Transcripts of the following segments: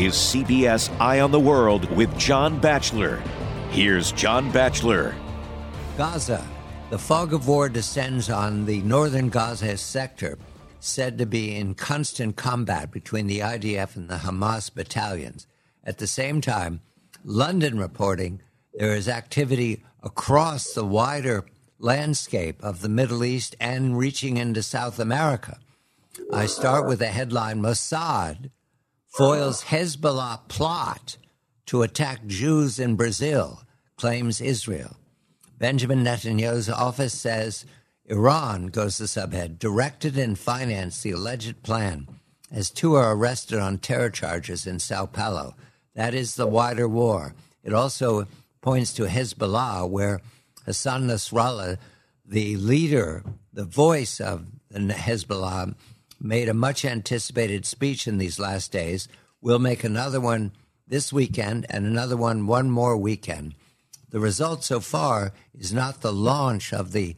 is CBS Eye on the World with John Batchelor. Here's John Batchelor. Gaza. The fog of war descends on the northern Gaza sector, said to be in constant combat between the IDF and the Hamas battalions. At the same time, London reporting there is activity across the wider landscape of the Middle East and reaching into South America. I start with a headline: Mossad foils Hezbollah plot to attack Jews in Brazil, claims Israel. Benjamin Netanyahu's office says Iran, goes the subhead, directed and financed the alleged plan as two are arrested on terror charges in Sao Paulo. That is the wider war. It also points to Hezbollah, where Hassan Nasrallah, the leader, the voice of the Hezbollah, made a much-anticipated speech in these last days. We'll make another one this weekend and another one more weekend. The result so far is not the launch of the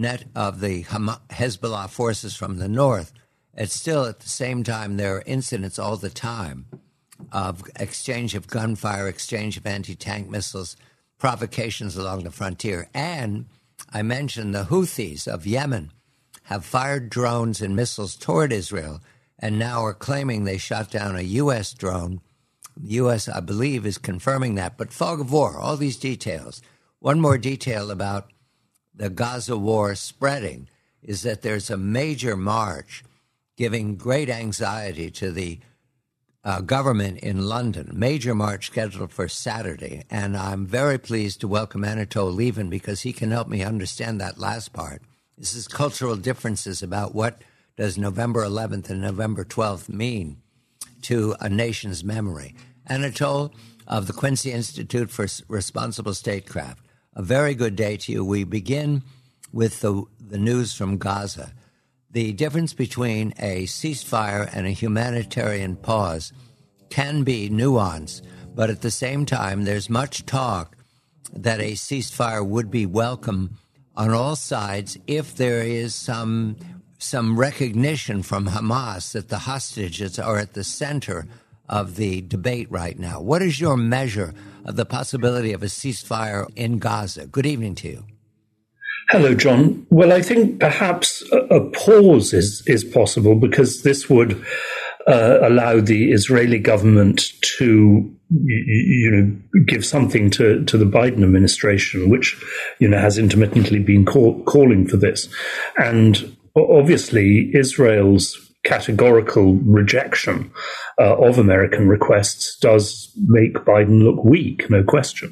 Hezbollah forces from the north. It's still, at the same time, there are incidents all the time of exchange of gunfire, exchange of anti-tank missiles, provocations along the frontier. And I mentioned the Houthis of Yemen have fired drones and missiles toward Israel and now are claiming they shot down a U.S. drone. The U.S., I believe, is confirming that. But fog of war, all these details. One more detail about the Gaza war spreading is that there's a major march giving great anxiety to the government in London, major march scheduled for Saturday. And I'm very pleased to welcome Anatol Lieven because he can help me understand that last part. This is cultural differences about what does November 11th and November 12th mean to a nation's memory. Anatol of the Quincy Institute for Responsible Statecraft, a very good day to you. We begin with the news from Gaza. The difference between a ceasefire and a humanitarian pause can be nuanced, but at the same time, there's much talk that a ceasefire would be welcome on all sides if there is some recognition from Hamas that the hostages are at the center of the debate right now. What is your measure of the possibility of a ceasefire in Gaza? Good evening to you. Hello, John. Well, I think perhaps a pause is possible because this would allow the Israeli government to, give something to the Biden administration, which, has intermittently been calling for this. And obviously, Israel's categorical rejection of American requests does make Biden look weak, no question.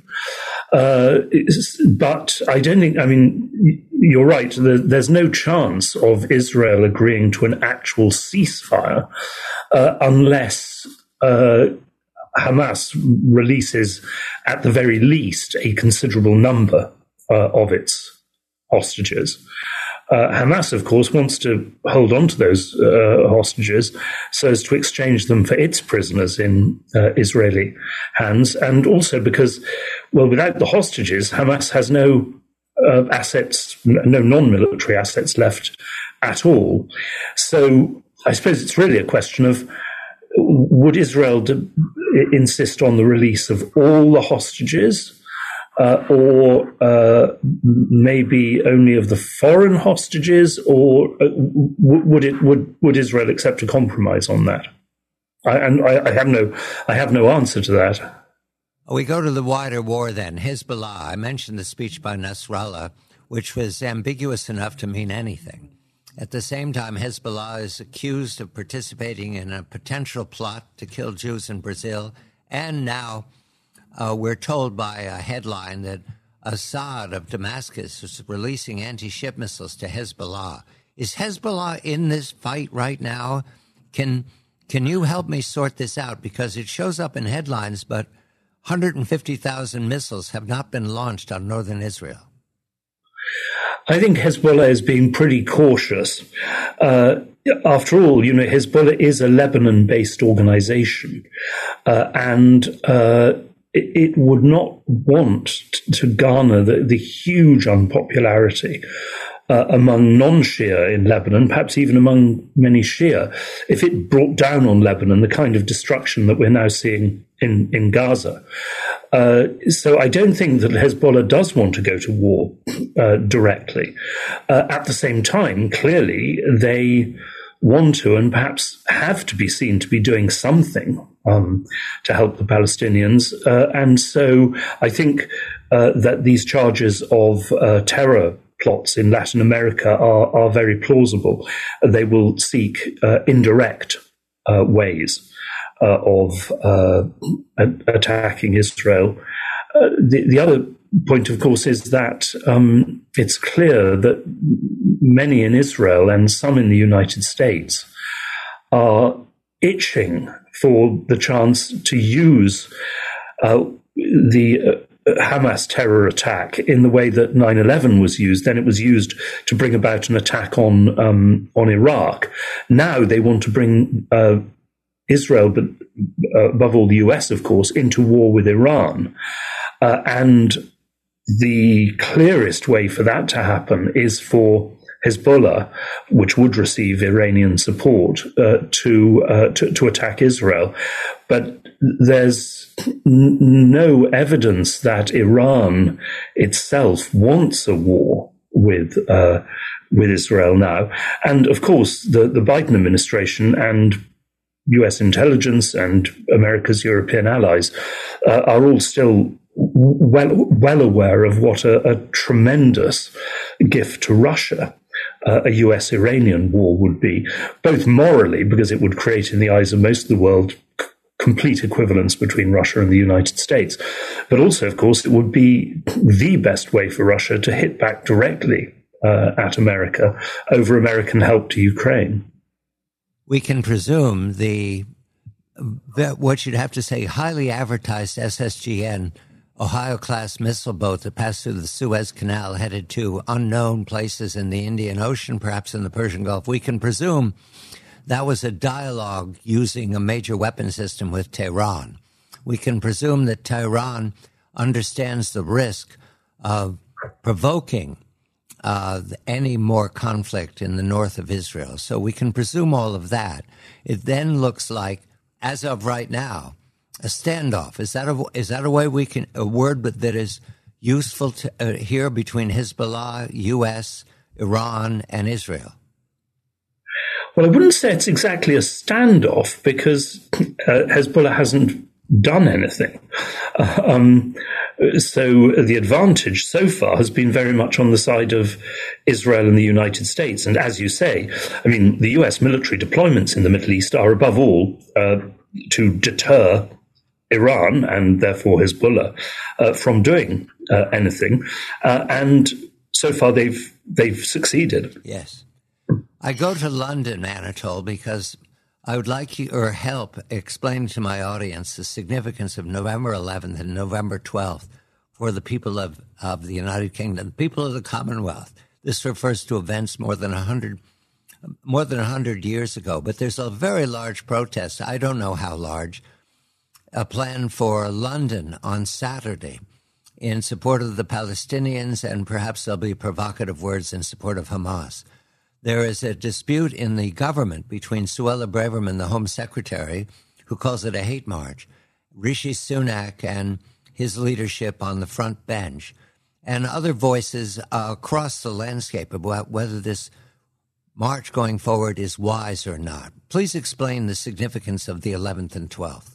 But I don't think, you're right, there's no chance of Israel agreeing to an actual ceasefire unless Hamas releases, at the very least, a considerable number of its hostages. Hamas, of course, wants to hold on to those hostages so as to exchange them for its prisoners in Israeli hands, and also because, without the hostages, Hamas has no assets, no non-military assets left at all. So I suppose it's really a question of, would Israel insist on the release of all the hostages, or maybe only of the foreign hostages, or would Israel accept a compromise on that? I have no answer to that. We go to the wider war then. Hezbollah. I mentioned the speech by Nasrallah, which was ambiguous enough to mean anything. At the same time, Hezbollah is accused of participating in a potential plot to kill Jews in Brazil, and now we're told by a headline that Assad of Damascus is releasing anti-ship missiles to Hezbollah. Is Hezbollah in this fight right now? Can you help me sort this out? Because it shows up in headlines, but 150,000 missiles have not been launched on northern Israel. I think Hezbollah is being pretty cautious. After all, Hezbollah is a Lebanon-based organization, and it would not want to garner the huge unpopularity among non-Shia in Lebanon, perhaps even among many Shia, if it brought down on Lebanon the kind of destruction that we're now seeing in Gaza. So I don't think that Hezbollah does want to go to war directly. At the same time, clearly, they want to and perhaps have to be seen to be doing something to help the Palestinians. And so I think that these charges of terror plots in Latin America are very plausible. They will seek indirect ways of attacking Israel. The other point, of course, is that it's clear that many in Israel and some in the United States are itching for the chance to use the Hamas terror attack in the way that 9/11 was used. Then it was used to bring about an attack on Iraq. Now they want to bring Israel, but above all the US, of course, into war with Iran. And the clearest way for that to happen is for Hezbollah, which would receive Iranian support, to attack Israel. But there's no evidence that Iran itself wants a war with Israel now. And of course, the Biden administration and US intelligence and America's European allies are all still well aware of what a tremendous gift to Russia a US-Iranian war would be, both morally, because it would create in the eyes of most of the world complete equivalence between Russia and the United States, but also, of course, it would be the best way for Russia to hit back directly at America over American help to Ukraine. We can presume what you'd have to say highly advertised SSGN Ohio-class missile boat that passed through the Suez Canal headed to unknown places in the Indian Ocean, perhaps in the Persian Gulf. We can presume that was a dialogue using a major weapon system with Tehran. We can presume that Tehran understands the risk of provoking any more conflict in the north of Israel. So we can presume all of that. It then looks like, as of right now, a standoff. Is that a way we can, a word that is useful to here between Hezbollah, U.S., Iran, and Israel? Well, I wouldn't say it's exactly a standoff because Hezbollah hasn't done anything. So the advantage so far has been very much on the side of Israel and the United States. And as you say, I mean, the US military deployments in the Middle East are above all to deter Iran and therefore Hezbollah from doing anything. And so far they've succeeded. Yes. I go to London, Anatole, because I would like your help explaining to my audience the significance of November 11th and November 12th for the people of the United Kingdom, the people of the Commonwealth. This refers to events more than 100 years ago, but there's a very large protest. I don't know how large. A plan for London on Saturday in support of the Palestinians, and perhaps there'll be provocative words in support of Hamas. There is a dispute in the government between Suella Braverman, the Home Secretary, who calls it a hate march, Rishi Sunak and his leadership on the front bench, and other voices across the landscape about whether this march going forward is wise or not. Please explain the significance of the 11th and 12th.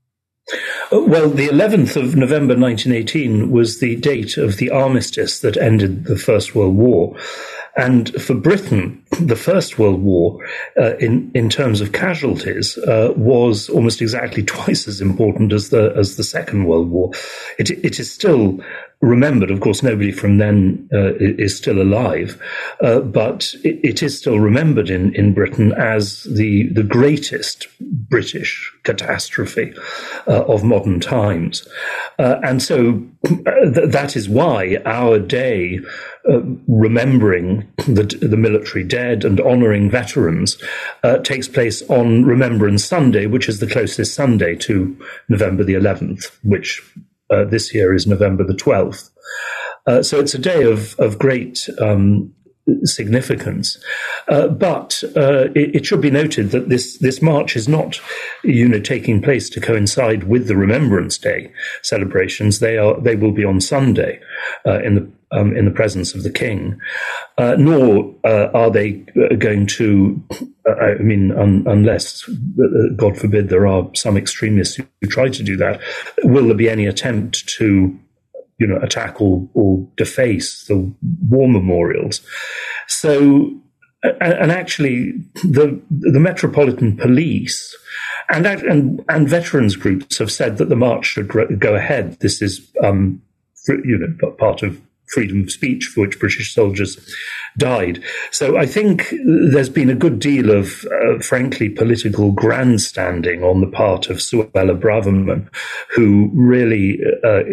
Well, the 11th of November 1918 was the date of the armistice that ended the First World War. And for Britain, the First World War, in terms of casualties, was almost exactly twice as important as the Second World War. It is still remembered. Of course, nobody from then is still alive, but it is still remembered in Britain as the greatest British catastrophe of modern times. And so that is why our day, remembering the military dead and honouring veterans, takes place on Remembrance Sunday, which is the closest Sunday to November the 11th, which this year is November the 12th. So it's a day of great significance. But it should be noted that this march is not, taking place to coincide with the Remembrance Day celebrations. They will be on Sunday in the presence of the King, nor are they going to. Unless, God forbid, there are some extremists who try to do that, will there be any attempt to attack or deface the war memorials? So, and actually, the Metropolitan Police and veterans groups have said that the march should go ahead. This is, part of freedom of speech for which British soldiers died. So I think there's been a good deal of, frankly, political grandstanding on the part of Suella Braverman, who really,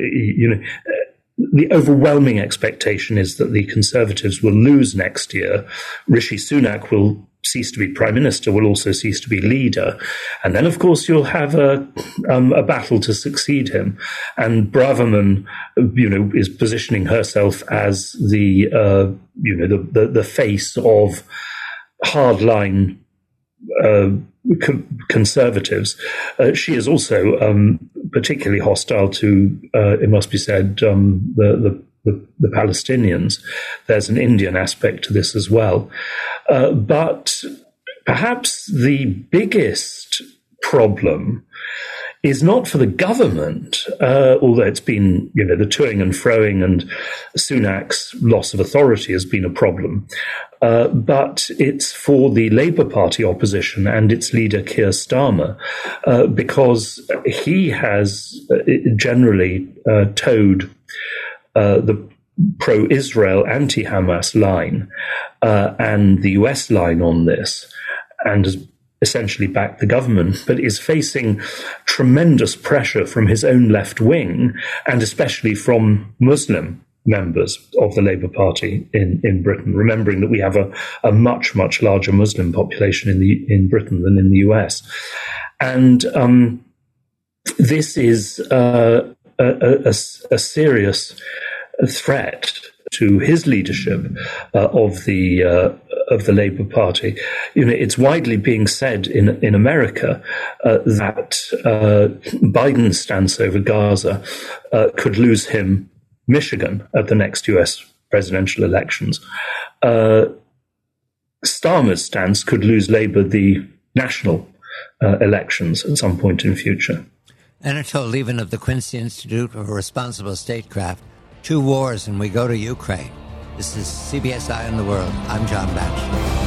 the overwhelming expectation is that the Conservatives will lose next year. Rishi Sunak will cease to be Prime Minister, will also cease to be leader. And then, of course, you'll have a battle to succeed him. And Braverman, is positioning herself as the face of hardline Conservatives. She is also particularly hostile to, it must be said, the Palestinians. There's an Indian aspect to this as well. But perhaps the biggest problem is not for the government, although it's been, the toing and froing and Sunak's loss of authority has been a problem. But it's for the Labour Party opposition and its leader, Keir Starmer, because he has generally towed the pro-Israel, anti-Hamas line and the US line on this, and has essentially backed the government, but is facing tremendous pressure from his own left wing, and especially from Muslim members of the Labour Party in Britain, remembering that we have a much, much larger Muslim population in Britain than in the US. And this is a serious threat to his leadership of the Labour Party. It's widely being said in America that Biden's stance over Gaza could lose him Michigan at the next US presidential elections. Starmer's stance could lose Labour the national elections at some point in future. Anatole Lieven of the Quincy Institute for Responsible Statecraft. 2 wars and we go to Ukraine. This is CBS Eye on the World. I'm John Batchelor.